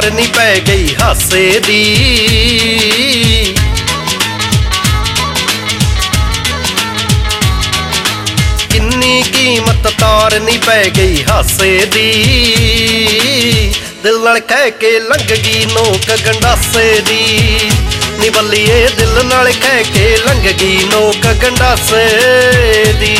तार नी पै गई हासे दी। किन्नी कीमत तार नी पै गई हासे दी। दिल नाल कह के लंघ गई नोक गंडासे दी। नी बल्लिए दिल नाल कह के लंघ गई नोक गंडासे दी।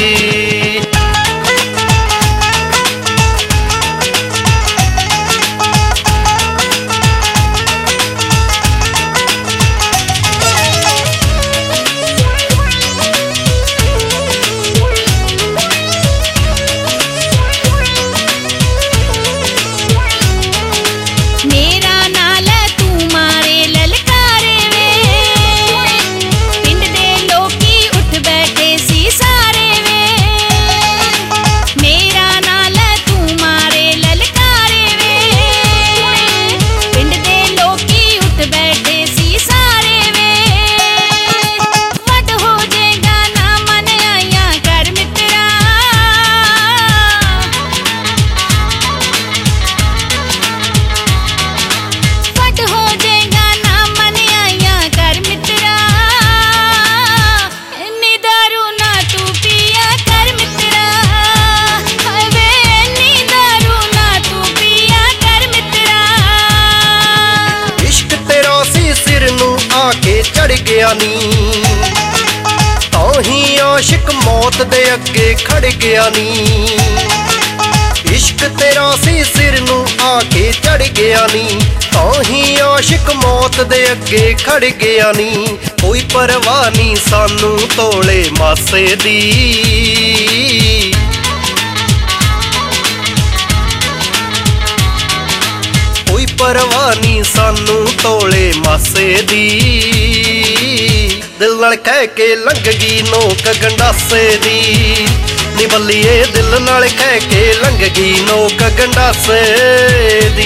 चढ़ गया नी ताही आशिक मौत दे अगे खड़ गया नी। इश्क तेरा सी सिर नू आके चढ़ गया नी ताही आशिक मौत दे अगे खड़ गया नी। कोई परवाह नी सानू तोले मासे दी। कोई परवाह नी सानू तोले मासे दी। दिल नाल कह के लंघ गई नोक गंडासे दी। नी बल्लिए दिल नाल कह के लंघ गई नोक गंडासे दी।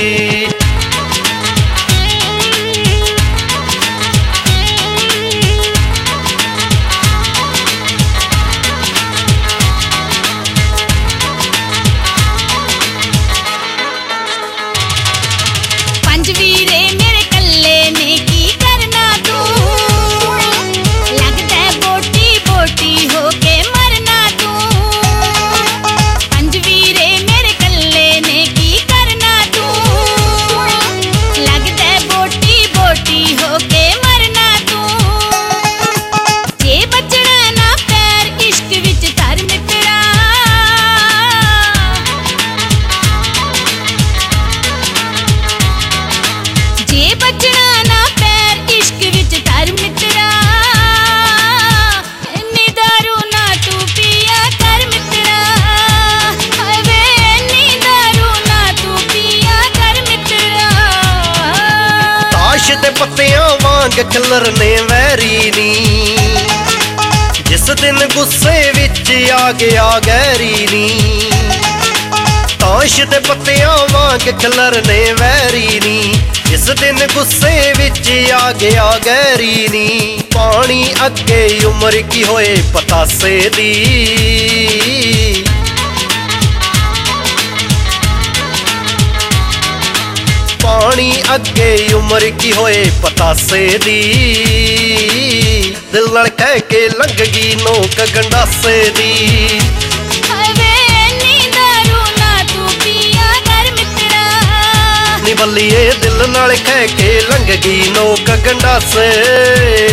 पत्तियां वांग खिलरने वैरी नी। जिस दिन गुस्से विच आ गया गैरी नी। ताश दे पत्तियां वांग खिलरने वैरी नी। जिस दिन गुस्से विच आ गया गैरी नी। पानी अगे उम्र की होए पतासे दी। पानी अगे उम्र की होए पतासे दी। दिल नाल कह के लंघ गई नोक गंडासे दी। नी बल्लिए दिल नाल कह के लंघ गई नोक गंडासे